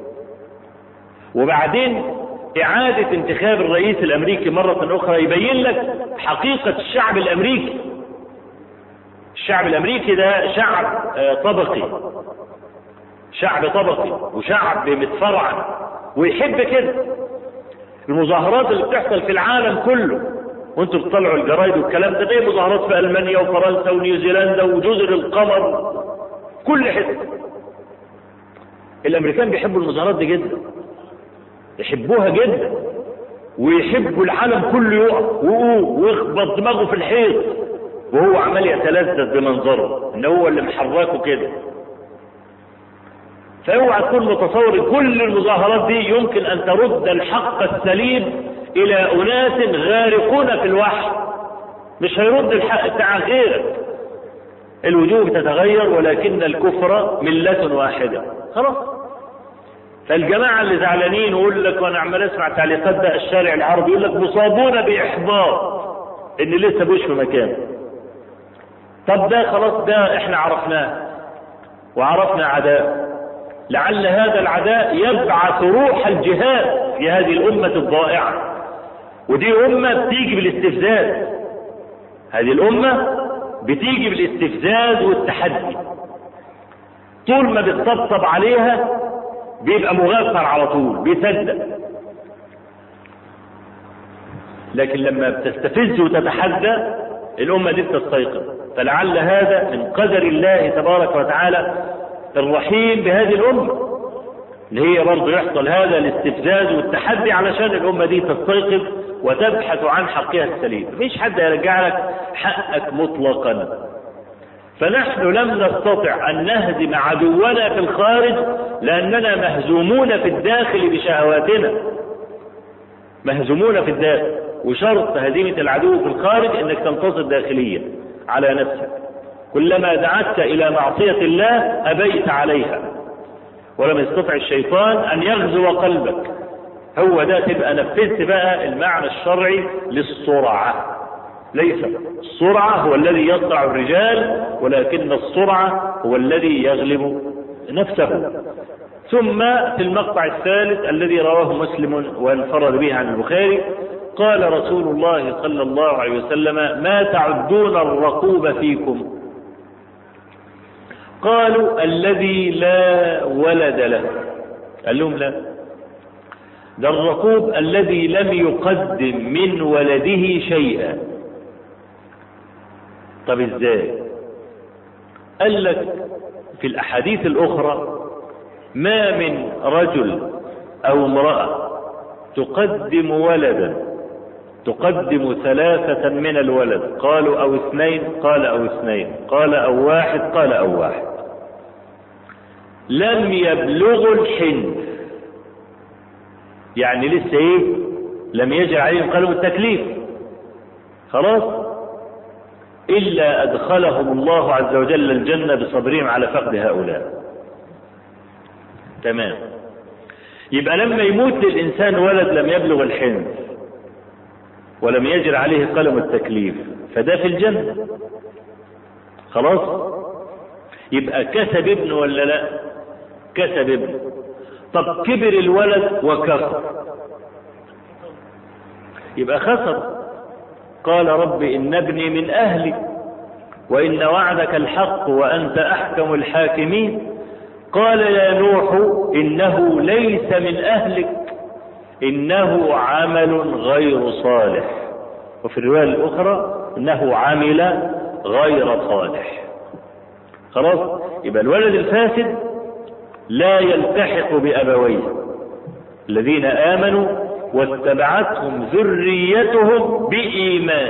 وبعدين اعادة انتخاب الرئيس الامريكي مرة اخرى يبين لك حقيقة الشعب الامريكي. الشعب الامريكي ده شعب طبقي، شعب طبقي وشعب متفرعن ويحب كده. المظاهرات اللي بتحصل في العالم كله وانتوا بتطلعوا الجرايد والكلام ده، زي مظاهرات في المانيا وفرنسا ونيوزيلندا وجزر القمر، كل حته. الامريكان بيحبوا المظاهرات دي جدا، يحبوها جدا، ويحبوا العالم كله يقف ويخبط دماغه في الحيط وهو عمال يتلذذ بمنظره ان هو اللي محركه كده. فاوعى تكون متصور كل المظاهرات دي يمكن ان ترد الحق السليم إلى أناس غارقون في الوحي، مش هيرد الحق بتاع غيرك. الوجوه تتغير ولكن الكفر ملة واحدة. خلاص. فالجماعة اللي زعلانين ويقول لك، وانا عمال اسمع تعليقات ده الشارع العربي يقول لك مصابون بإحباط ان لسه بوش في مكان. طب ده خلاص، ده احنا عرفناه وعرفنا عداء، لعل هذا العداء يبعث روح الجهاد في هذه الأمة الضائعة. ودي أمة بتيجي بالاستفزاز، هذه الأمة بتيجي بالاستفزاز والتحدي. طول ما بتطبطب عليها بيبقى مغفر على طول، بيصدق. لكن لما بتستفز وتتحدى الأمة دي بتستيقظ. فلعل هذا من قدر الله تبارك وتعالى الرحيم بهذه الأمة، اللي هي برضه يحصل هذا الاستفزاز والتحدي علشان الأمة دي تستيقظ وتبحث عن حقها السليم. مفيش حد يرجع لك حقك مطلقا. فنحن لم نستطع أن نهزم عدونا في الخارج لأننا مهزومون في الداخل بشهواتنا، مهزومون في الداخل. وشرط هزيمة العدو في الخارج أنك تنتصر داخليا على نفسك. كلما دعت إلى معصية الله أبيت عليها، ولم يستطع الشيطان أن يغزو قلبك. هو ده تبقى نفذت بقى المعنى الشرعي للسرعة. ليس السرعة هو الذي يصنع الرجال، ولكن السرعة هو الذي يغلب نفسه. ثم في المقطع الثالث الذي رواه مسلم وانفرد به عن البخاري، قال رسول الله صلى الله عليه وسلم: ما تعدون الرقوب فيكم؟ قالوا: الذي لا ولد له. قال لهم: لا، ده الرقوب الذي لم يقدم من ولده شيئا. طب ازاي؟ قال لك في الأحاديث الأخرى: ما من رجل أو امرأة تقدم ولدا، تقدم 3 من الولد، قالوا أو 2، قال أو 2، قال أو 1، قال أو 1، لم يبلغوا الحنث، يعني لسه ايه؟ لم يجري عليهم قلم التكليف، خلاص، إلا أدخلهم الله عز وجل الجنة بصبرهم على فقد هؤلاء. تمام. يبقى لما يموت للإنسان ولد لم يبلغ الحنث ولم يجري عليه قلم التكليف، فده في الجنة، خلاص. يبقى كسب ابن ولا لا؟ كسب ابن. طب كبر الولد وكفر، يبقى خسر. قال: رب إن ابني من أهلي وإن وعدك الحق وأنت أحكم الحاكمين. قال: يا نوح إنه ليس من أهلك إنه عمل غير صالح. وفي الرواية الأخرى: إنه عمل غير صالح. خلاص. يبقى الولد الفاسد لا يلتحق بأبويه الذين آمنوا واتبعتهم ذريتهم بإيمان.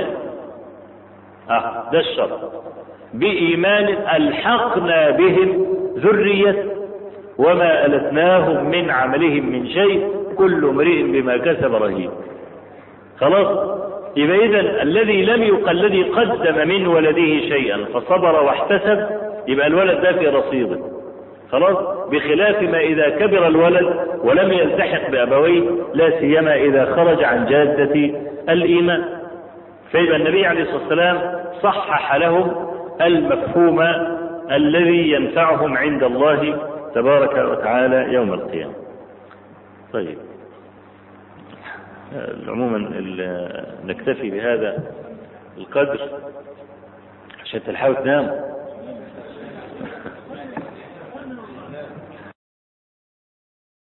ده الشرط، بإيمان ألحقنا بهم ذرية وما ألتناهم من عملهم من شيء كل امرئ بما كسب رهين. خلاص. يبقى إذن الذي قدم من ولده شيئا فصبر واحتسب، يبقى الولد ده في رصيده، خلاص. بخلاف ما إذا كبر الولد ولم يلتحق بأبويه، لا سيما إذا خرج عن جادة الإيمان. فإذا النبي عليه الصلاة والسلام صحح لهم المفهوم الذي ينفعهم عند الله تبارك وتعالى يوم القيامة. طيب، عموما نكتفي بهذا القدر عشان تلحقوا تناموا.